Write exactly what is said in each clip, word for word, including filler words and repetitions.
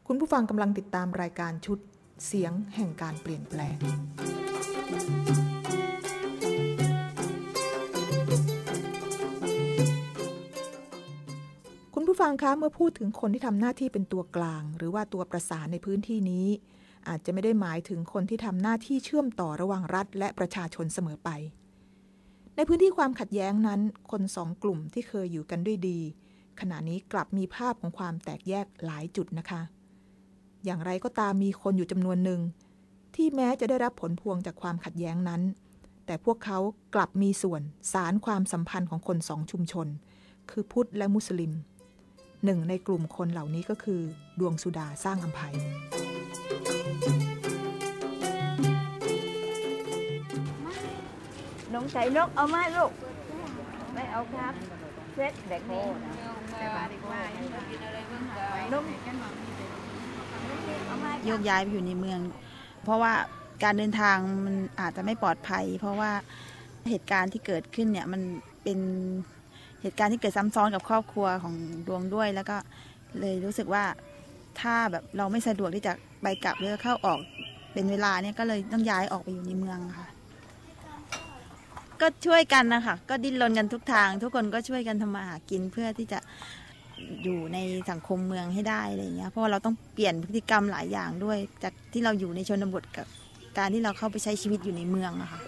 คุณผู้ฟังกำลังติดตามรายการชุดเสียงแห่งการเปลี่ยนแปลงคุณผู้ฟังคะเมื่อพูดถึงคนที่ทำหน้าที่เป็นตัวกลางหรือว่าตัวประสานในพื้นที่นี้อาจจะไม่ได้หมายถึงคนที่ทำหน้าที่เชื่อมต่อระหว่างรัฐและประชาชนเสมอไปในพื้นที่ความขัดแย้งนั้นคนสองกลุ่มที่เคยอยู่กันด้วยดีขณะนี้กลับมีภาพของความแตกแยกหลายจุดนะคะอย่างไรก็ตามมีคนอยู่จำนวนหนึ่งที่แม้จะได้รับผลพวงจากความขัดแย้งนั้นแต่พวกเขากลับมีส่วนสานความสัมพันธ์ของคนสองชุมชนคือพุทธและมุสลิมหนึ่งในกลุ่มคนเหล่านี้ก็คือดวงสุดาสร้างอำไพน้องใส่นกเอาไหมลูกไม่เอาครับเซ็ตเด็กนี่นกโยกย้ายไปอยู่ในเมืองเพราะว่าการเดินทางมันอาจจะไม่ปลอดภัยเพราะว่าเหตุการณ์ที่เกิดขึ้นเนี่ยมันเป็นเหตุการณ์ที่เกิดซ้ำซ้อนกับครอบครัวของดวงด้วยแล้วก็เลยรู้สึกว่าถ้าแบบเราไม่สะดวกที่จะไปกลับหรือเข้าออกเป็นเวลาเนี่ยก็เลยต้องย้ายออกไปอยู่ในเมืองค่ะก็ช่วยกันนะคะก็ดิ้นรนกันทุกทางทุกคนก็ช่วยกันทำมาหากินเพื่อที่จะอยู่ในสังคมเมืองให้ได้อะไรอย่างเงี้ยเพราะว่าเราต้องเปลี่ยนพฤติกรรมหลายอย่างด้วยจากที่เราอยู่ในชนบทกับการที่เราเข้าไปใช้ชีวิตอยู่ในเมืองอะค่ะ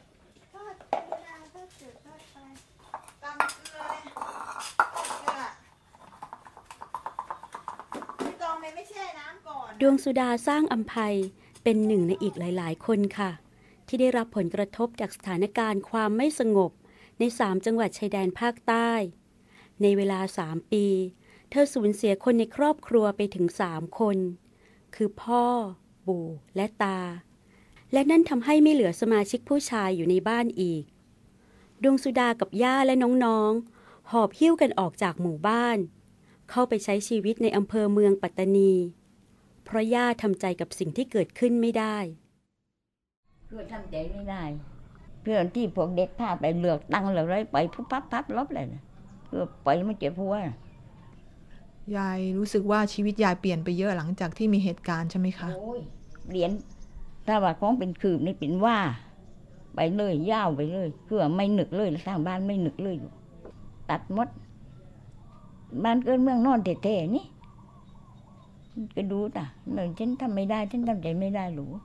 ดวงสุดาสร้างอำไพเป็นหนึ่งในอีกหลายๆคนค่ะที่ได้รับผลกระทบจากสถานการณ์ความไม่สงบในสามจังหวัดชายแดนภาคใต้ในเวลาสามปีเธอสูญเสียคนในครอบครัวไปถึงสามคนคือพ่อปู่และตาและนั่นทำให้ไม่เหลือสมาชิกผู้ชายอยู่ในบ้านอีกดวงสุดากับย่าและน้องๆหอบหิ้วกันออกจากหมู่บ้านเข้าไปใช้ชีวิตในอำเภอเมืองปัตตานีเพราะย่าทำใจกับสิ่งที่เกิดขึ้นไม่ได้เพื่อทำใจไม่ได้เพื่อนที่พวกเด็กพาไปเลือกตั้งแล้วไรไปปุ๊บปั๊บปั๊บลบเลยเพื่อไปไม่เจ็บหัวยายรู้สึกว่าชีวิตยายเปลี่ยนไปเยอะหลังจากที่มีเหตุการณ์ใช่ไหมคะโอ้ยเปลี่ยนถ้าว่าของเป็นคืบนี่เป็นว่าไปเลยยาวไปเลยเพื่อไม่นึกเลยทางบ้านไม่นึกเลยตัดหมดบ้านเกินเมืองนอนเท่ๆนี่ก็ดูน่ะเหมือนฉันทำไม่ได้ฉันทำใจไม่ได้หรู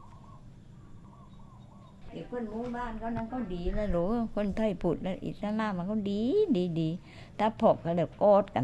ไอ้คนหมู่บ้านเขานั้นก็ดีนะหรูคนไทยพูดแล้วอิสลามมันก็ดีดีดีถ้าพบกันแล้วกอดกัน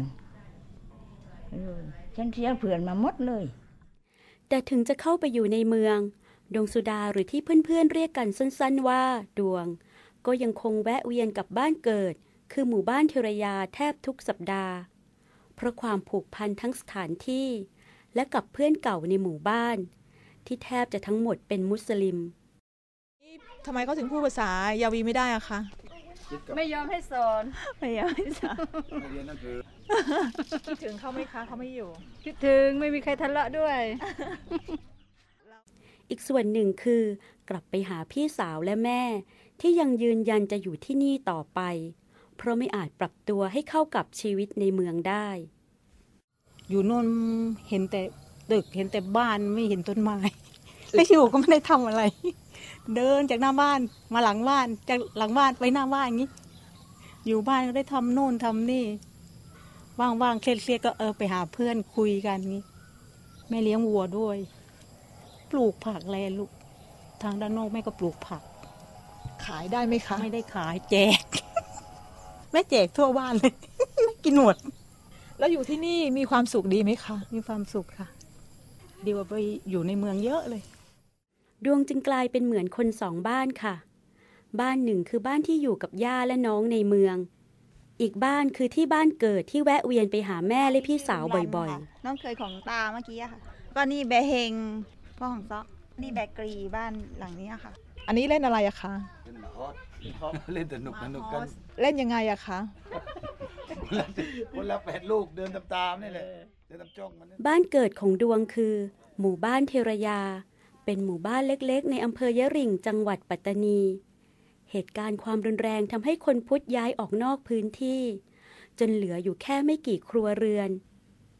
ฉันเสียเพื่อนมาหมดเลยแต่ถึงจะเข้าไปอยู่ในเมืองดวงสุดาหรือที่เพื่อนๆเรียกกันสั้นๆว่าดวงก็ยังคงแวะเวียนกับบ้านเกิดคือหมู่บ้านเทรยาแทบทุกสัปดาห์เพราะความผูกพันทั้งสถานที่และกับเพื่อนเก่าในหมู่บ้านที่แทบจะทั้งหมดเป็นมุสลิมทำไมเขาถึงพูดภาษายาวีไม่ได้อะคะไม่ยอมให้สอนไม่ยอมให้สอนคิดถึงเขาไหมคะเขาไม่อยู่คิดถึงไม่มีใครทะเลาะด้วยอีกส่วนหนึ่งคือกลับไปหาพี่สาวและแม่ที่ยังยืนยันจะอยู่ที่นี่ต่อไปเพราะไม่อาจปรับตัวให้เข้ากับชีวิตในเมืองได้อยู่โน่นเห็นแต่ตึกเห็นแต่บ้านไม่เห็นต้นไม้ไม่อยู่ก็ไม่ได้ทำอะไรเดินจากหน้าบ้านมาหลังบ้านจากหลังบ้านไปหน้าบ้านอย่างนี้อยู่บ้านก็ได้ทำโน่นทำนี่ว่างๆเครียดๆก็เออไปหาเพื่อนคุยกันนี้แม่เลี้ยงวัวด้วยปลูกผักแลลูกทางด้านนอกแม่ก็ปลูกผักขายได้ไหมคะไม่ได้ขายแจกแม่แจกทั่วบ้านเลยกินหมดแล้วอยู่ที่นี่มีความสุขดีไหมคะมีความสุขค่ะดีกว่าไปอยู่ในเมืองเยอะเลยดวงจึงกลายเป็นเหมือนคนสองบ้านค่ะบ้านหนึ่งคือบ้านที่อยู่กับย่าและน้องในเมืองอีกบ้านคือที่บ้านเกิดที่แวะเวียนไปหาแม่และพี่สาวบ่อยๆน้องเคยของตาเมื่อกี้ค่ะก็นี่แบเฮงพ่อของซอกนี่แบกรีบ้านหลังนี้ค่ะอันนี้เล่นอะไรอะคะเล่นสนุกสนุกกันเล่นยังไงอะคะคนละแปดลูกเดินตามๆนี่แหละเดินตามจ้องมันบ้านเกิดของดวงคือหมู่บ้านเทรยาเป็นหมู่บ้านเล็กๆในอำเภอยะหริ่งจังหวัดปัตตานีเหตุการณ์ความรุนแรงทำให้คนพุทธย้ายออกนอกพื้นที่จนเหลืออยู่แค่ไม่กี่ครัวเรือน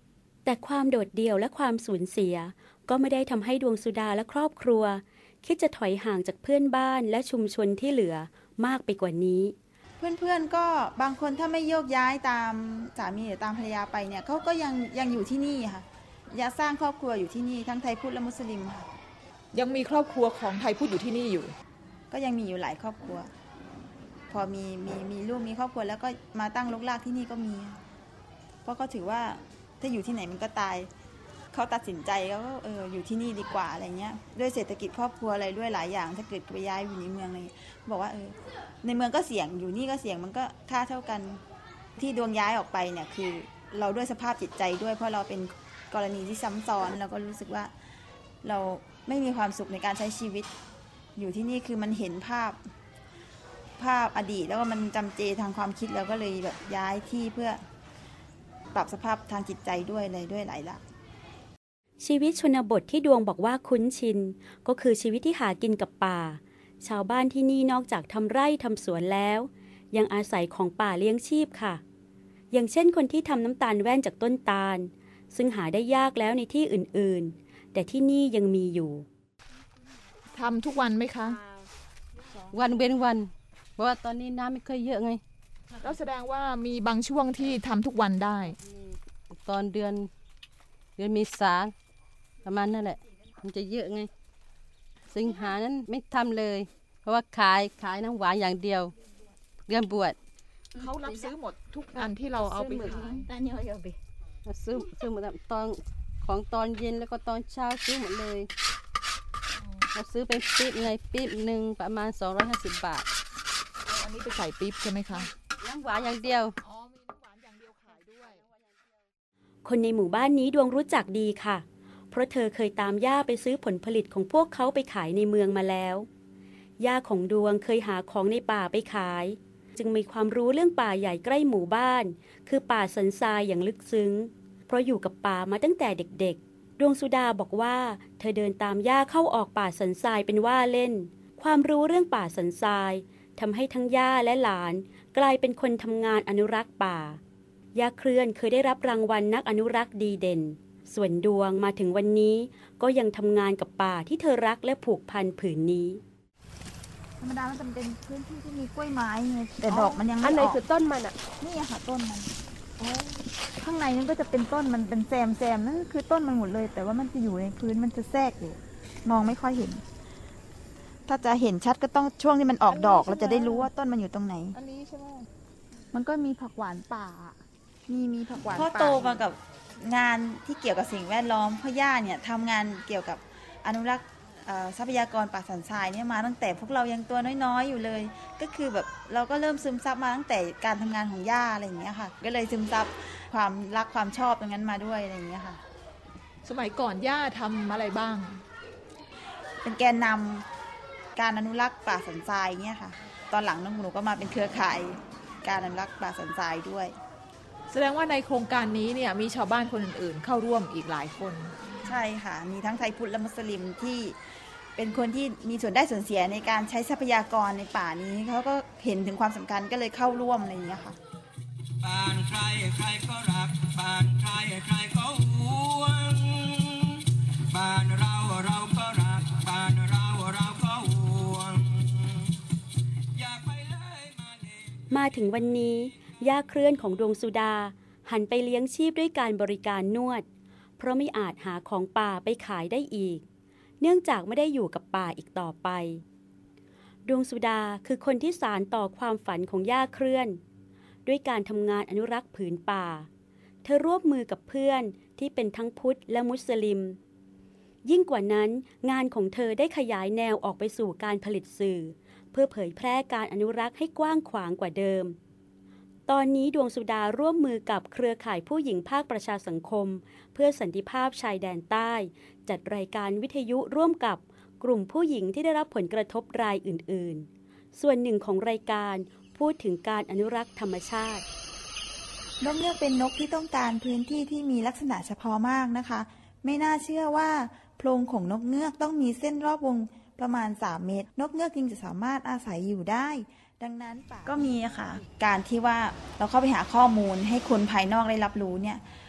แต่ความโดดเดี่ยวและความสูญเสียก็ไม่ได้ทำให้ดวงสุดาและครอบครัวคิดจะถอยห่างจากเพื่อนบ้านและชุมชนที่เหลือมากไปกว่านี้เพื่อนๆก็บางคนถ้าไม่โยกย้ายตามสามีหรือตามภรรยาไปเนี่ยเขาก็ยังยังอยู่ที่นี่ค่ะอยากสร้างครอบครัวอยู่ที่นี่ทั้งไทยพุทธและมุสลิมค่ะยังมีครอบครัวของไทยพุทธอยู่ที่นี่อยู่ก็ยังมีอยู่หลายครอบครัวพอมีมีมีลูกมีครอบครัวแล้วก็มาตั้งรกรากที่นี่ก็มีเพราะเขาถือว่าถ้าอยู่ที่ไหนมันก็ตายเขาตัดสินใจก็เอออยู่ที่นี่ดีกว่าอะไรเงี้ยด้วยเศรษฐกิจครอบครัวอะไรด้วยหลายอย่างถ้าเกิดไปย้ายอยู่ในเมืองอะไรบอกว่าเออในเมืองก็เสี่ยงอยู่นี่ก็เสี่ยงมันก็ค่าเท่ากันที่ดวงย้ายออกไปเนี่ยคือเราด้วยสภาพจิตใจด้วยเพราะเราเป็นกรณีที่ซ้ำซ้อนเราก็รู้สึกว่าเราไม่มีความสุขในการใช้ชีวิตอยู่ที่นี่คือมันเห็นภาพภาพอดีตแล้วก็มันจำเจทางความคิดแล้วก็เลยแบบย้ายที่เพื่อปรับสภาพทางจิตใจด้วยอะไรด้วยหลายอย่างชีวิตชนบทที่ดวงบอกว่าคุ้นชินก็คือชีวิตที่หากินกับป่าชาวบ้านที่นี่นอกจากทำไร่ทำสวนแล้วยังอาศัยของป่าเลี้ยงชีพค่ะอย่างเช่นคนที่ทำน้ำตาลแว่นจากต้นตาลซึ่งหาได้ยากแล้วในที่อื่นๆแต่ที่นี่ยังมีอยู่ทำทุกวันไหมคะวันเว้นวันเพราะว่าตอนนี้น้ำไม่ค่อยเยอะไงแล้วแสดงว่ามีบางช่วงที่ทำทุกวันได้ตอนเดือนเดือนเมษาประมาณนั่นแหละมันจะเยอะไงสิงหานั้นไม่ทำเลยเพราะว่าขายขายน้ำหวานอย่างเดียวเดือนบวชเขารับซื้อหมดทุกอันที่เราเอาไปขายซื้อซื้อหมดตอนของตอนเย็นแล้วก็ตอนเช้าซื้อหมดเลยเราซื้อเป็นปี๊บไงปี๊บหนึ่งประมาณสองร้อยห้าสิบบาทอันนี้ไปใส่ปี๊บใช่ไหมคะน้ำหวานอย่างเดียวอ๋อมีน้ำหวานอย่างเดียวขายด้วยคนในหมู่บ้านนี้ดวงรู้จักดีค่ะเพราะเธอเคยตามย่าไปซื้อผลผลิตของพวกเขาไปขายในเมืองมาแล้วย่าของดวงเคยหาของในป่าไปขายจึงมีความรู้เรื่องป่าใหญ่ใกล้หมู่บ้านคือป่าสันทรายอย่างลึกซึ้งเพราะอยู่กับป่ามาตั้งแต่เด็กๆดวงสุดาบอกว่าเธอเดินตามย่าเข้าออกป่าสันทรายเป็นว่าเล่นความรู้เรื่องป่าสันทรายทำให้ทั้งย่าและหลานกลายเป็นคนทำงานอนุรักษ์ป่าย่าเคลื่อนเคยได้รับรางวัลนักอนุรักษ์ดีเด่นส่วนดวงมาถึงวันนี้ก็ยังทำงานกับป่าที่เธอรักและผูกพันผืนนี้ธรรมดามันจะเป็นพื้นที่ที่มีกล้วยไม้ไงแต่ดอกมันยังไม่ออกอันไหนคือต้นมันอ่ะนี่ค่ะต้นมันข้างในนั้นก็จะเป็นต้นมันเป็นแซมแซมนั่นคือต้นมันหมดเลยแต่ว่ามันจะอยู่ในพื้นมันจะแทรกอยู่มองไม่ค่อยเห็นถ้าจะเห็นชัดก็ต้องช่วงที่มันออกดอกเราจะได้รู้ว่าต้นมันอยู่ตรงไหนอันนี้ใช่ไหมมันก็มีผักหวานป่ามีมีผักหวานป่าพ่อโตมากับงานที่เกี่ยวกับสิ่งแวดล้อมพ่อย่าเนี่ยทำงานเกี่ยวกับอนุรักษ์ทรัพยากรป่าสันทรายเนี่ยมาตั้งแต่พวกเรายังตัวน้อยๆอยู่เลยก็คือแบบเราก็เริ่มซึมซับมาตั้งแต่การทำงานของย่าอะไรอย่างเงี้ยค่ะก็เลยซึมซับความรักความชอบตรงนั้นมาด้วยอะไรอย่างเงี้ยค่ะสมัยก่อนย่าทำอะไรบ้างเป็นแกนนำการอนุรักษ์ป่าสันทรายเนี่ยค่ะตอนหลังน้องหนูก็มาเป็นเครือข่ายการอนุรักษ์ป่าสันทรายด้วยแสดงว่าในโครงการนี้เนี่ยมีชาวบ้านคนอื่นๆเข้าร่วมอีกหลายคนใช่ค่ะมีทั้งไทยพุทธและมุสลิมที่เป็นคนที่มีส่วนได้ส่วนเสียในการใช้ทรัพยากรในป่านี้เขาก็เห็นถึงความสำคัญก็เลยเข้าร่วมอะไรอย่างเงี้ยค่ะบ้านใครใครก็รักบ้านใครใครก็หวงบ้านเราเราก็รักบ้านเราเราก็หวงอยากไปเลยมาเลยมาถึงวันนี้ย่าเคลื่อนของดวงสุดาหันไปเลี้ยงชีพด้วยการบริการนวดเพราะไม่อาจหาของป่าไปขายได้อีกเนื่องจากไม่ได้อยู่กับป่าอีกต่อไปดวงสุดาคือคนที่สานต่อความฝันของย่าเคลื่อนด้วยการทำงานอนุรักษ์ผืนป่าเธอร่วมมือกับเพื่อนที่เป็นทั้งพุทธและมุสลิมยิ่งกว่านั้นงานของเธอได้ขยายแนวออกไปสู่การผลิตสื่อเพื่อเผยแพร่การอนุรักษ์ให้กว้างขวางกว่าเดิมตอนนี้ดวงสุดาร่วมมือกับเครือข่ายผู้หญิงภาคประชาสังคมเพื่อสันติภาพชายแดนใต้จัดรายการวิทยุร่วมกับกลุ่มผู้หญิงที่ได้รับผลกระทบรายอื่นๆส่วนหนึ่งของรายการพูดถึงการอนุรักษ์ธรรมชาตินกเงือกเป็นนกที่ต้องการพื้นที่ที่มีลักษณะเฉพาะมากนะคะไม่น่าเชื่อว่าโพรงของนกเงือกต้องมีเส้นรอบวงประมาณสามเมตรนกเงือกจึงจะสามารถอาศัยอยู่ได้ดังนั้นก็มีค่ะการที่ว่าเราเข้าไปหาข้อมูลให้คนภายนอกได้รับรู้เนี่ย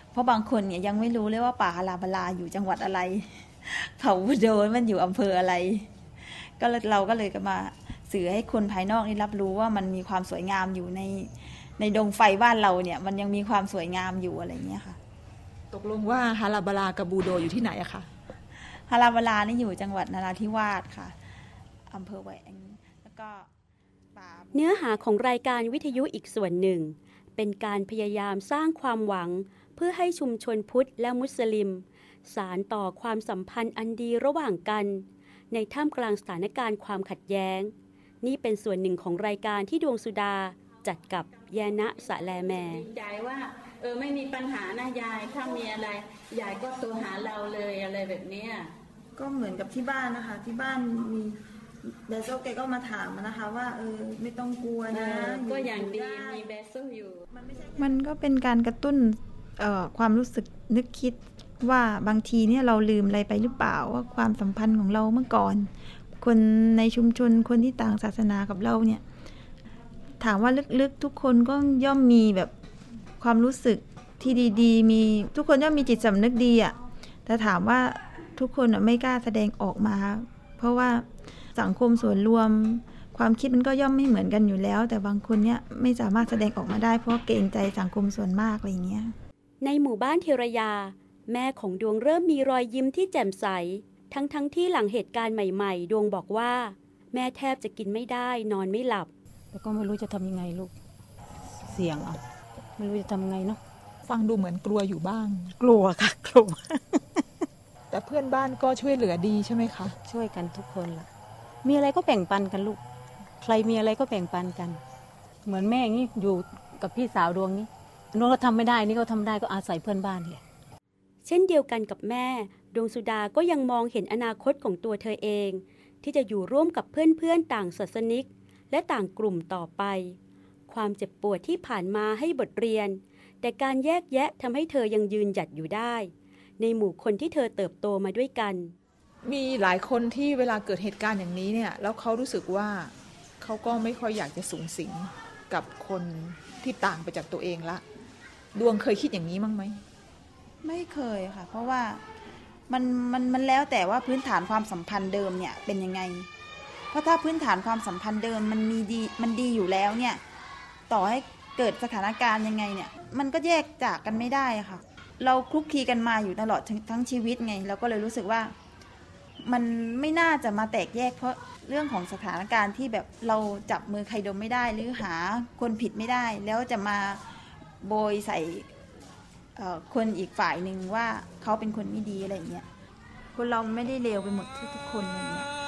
เพราะบางคนเนี่ยยังไม่รู้เลยว่าป่าฮาราบาลาอยู่จังหวัดอะไร เขาบูโดมันอยู่อำเภออะไรก็เราก็เลยก็มาสื่อให้คนภายนอกนี่รับรู้ว่ามันมีความสวยงามอยู่ในในดงไฟบ้านเราเนี่ยมันยังมีความสวยงามอยู่อะไรเงี้ยค่ะตกลงว่าฮาราบาลากับบูโดอยู่ที่ไหนอะคะฮาราบาลานี่อยู่จังหวัดนราธิวาสค่ะอำเภอแหวงแล้วก็เนื้อหาของรายการวิทยุอีกส่วนหนึ่งเป็นการพยายามสร้างความหวังเพื่อให้ชุมชนพุทธและมุสลิมสานต่อความสัมพันธ์อันดีระหว่างกันในท่ามกลางสถานการณ์ความขัดแย้งนี่เป็นส่วนหนึ่งของรายการที่ดวงสุดาจัดกับแยนะสะแลแมใจว่าเออไม่มีปัญหานะยายถ้ามีอะไรยายก็โทรหาเราเลยอะไรแบบนี้ก็เหมือนกับที่บ้านนะคะที่บ้านมีเบโซแกก็มาถามนะคะว่าเออไม่ต้องกลัวนะก็อย่างดีมีเบโซอยู่มันก็เป็นการกระตุ้นความรู้สึกนึกคิดว่าบางทีเนี่ยเราลืมอะไรไปหรือเปล่าว่าความสัมพันธ์ของเราเมื่อก่อนคนในชุมชนคนที่ต่างศาสนากับเราเนี่ยถามว่าลึกๆทุกคนก็ย่อมมีแบบความรู้สึกที่ดีๆมีทุกคนย่อมมีจิตสำนึกดีอ่ะแต่ถามว่าทุกคนไม่กล้าแสดงออกมาเพราะว่าสังคมส่วนรวมความคิดมันก็ย่อมไม่เหมือนกันอยู่แล้วแต่บางคนเนี่ยไม่สามารถแสดงออกมาได้เพราะเกรงใจสังคมส่วนมากอะไรอย่างเงี้ยในหมู่บ้านเทรยาแม่ของดวงเริ่มมีรอยยิ้มที่แจ่มใสทั้งทั้งที่หลังเหตุการณ์ใหม่ๆดวงบอกว่าแม่แทบจะกินไม่ได้นอนไม่หลับแต่ก็ไม่รู้จะทำยังไงลูกเสี่ยงอ่ะไม่รู้จะทำไงเนาะฟังดูเหมือนกลัวอยู่บ้างกลัวค่ะกลัวแต่เพื่อนบ้านก็ช่วยเหลือดีใช่ไหมคะช่วยกันทุกคนล่ะมีอะไรก็แบ่งปันกันลูกใครมีอะไรก็แบ่งปันกันเหมือนแม่นี่อยู่กับพี่สาวดวงนี้น้องก็ทำไม่ได้นี่ก็ทำได้ก็อาศัยเพื่อนบ้านเลยเช่นเดียวกันกับแม่ดวงสุดาก็ยังมองเห็นอนาคตของตัวเธอเองที่จะอยู่ร่วมกับเพื่อนๆต่างศาสนิกและต่างกลุ่มต่อไปความเจ็บปวดที่ผ่านมาให้บทเรียนแต่การแยกแยะทำให้เธอยังยืนหยัดอยู่ได้ในหมู่คนที่เธอเติบโตมาด้วยกันมีหลายคนที่เวลาเกิดเหตุการณ์อย่างนี้เนี่ยแล้วเขารู้สึกว่าเขาก็ไม่ค่อยอยากจะสูงสิงกับคนที่ต่างไปจากตัวเองละดวงเคยคิดอย่างนี้มั้งไหมไม่เคยค่ะเพราะว่ามันมันมันแล้วแต่ว่าพื้นฐานความสัมพันธ์เดิมเนี่ยเป็นยังไงเพราะถ้าพื้นฐานความสัมพันธ์เดิมมันมีดีมันดีอยู่แล้วเนี่ยต่อให้เกิดสถานการณ์ยังไงเนี่ยมันก็แยกจากกันไม่ได้ค่ะเราคลุกคลีกันมาอยู่ตลอดทั้งทั้งชีวิตไงเราก็เลยรู้สึกว่ามันไม่น่าจะมาแตกแยกเพราะเรื่องของสถานการณ์ที่แบบเราจับมือใครดมไม่ได้หรือหาคนผิดไม่ได้แล้วจะมาโบยใส่คนอีกฝ่ายหนึ่งว่าเขาเป็นคนไม่ดีอะไรอย่างเงี้ยคนเราไม่ได้เลวไปหมดทุกคนอะไรเงี้ย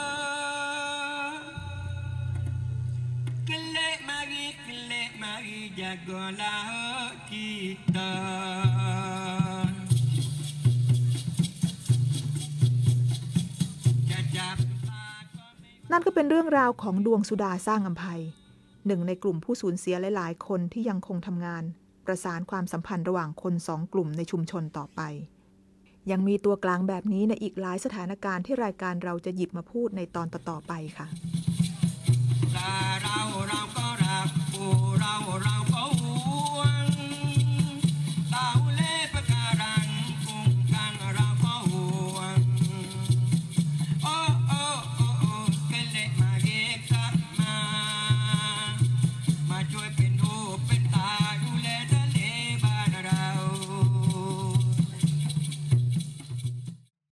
นั่นก็เป็นเรื่องราวของดวงสุดาสร้างอำไพหนึ่งในกลุ่มผู้สูญเสียหลายๆคนที่ยังคงทำงานประสานความสัมพันธ์ระหว่างคนสองกลุ่มในชุมชนต่อไปยังมีตัวกลางแบบนี้ในอีกหลายสถานการณ์ที่รายการเราจะหยิบมาพูดในตอนต่อๆไปค่ะ